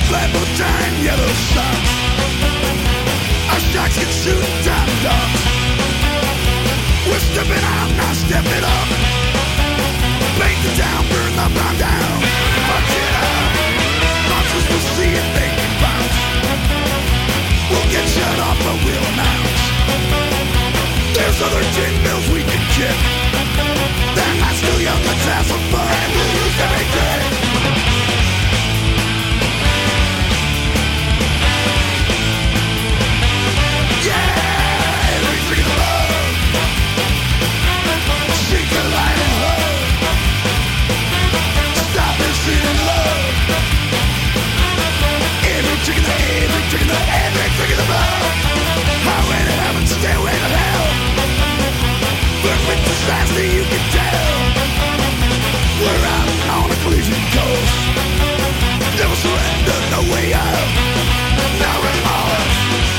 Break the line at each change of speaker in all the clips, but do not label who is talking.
Black Botine, yellow socks. Our shocks get shooting time dogs. We're stepping out, now stepping up. Paint the town, burn the barn down. Punch it up. Monsters will see it, they can bounce. We'll get shut off, but we'll announce. There's other tin mills we can kick. They're not still young, let's have some fun. And we'll lose every day. Yeah, every drink of love. Seek the light and love. Stop and see the love. Every drink of the, every drink of the, every drink of the love. Highway to heaven, stairway to hell. Burn with the signs that you can tell. We're out on a collision course. Never surrender, no way out. No remorse.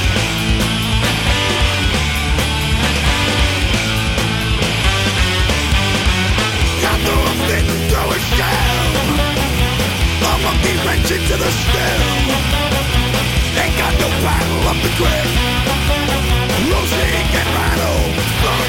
I throw a fit and throw a shell. A monkey wrench into the stem. Ain't got no paddle up the creek. Rose and Rhino.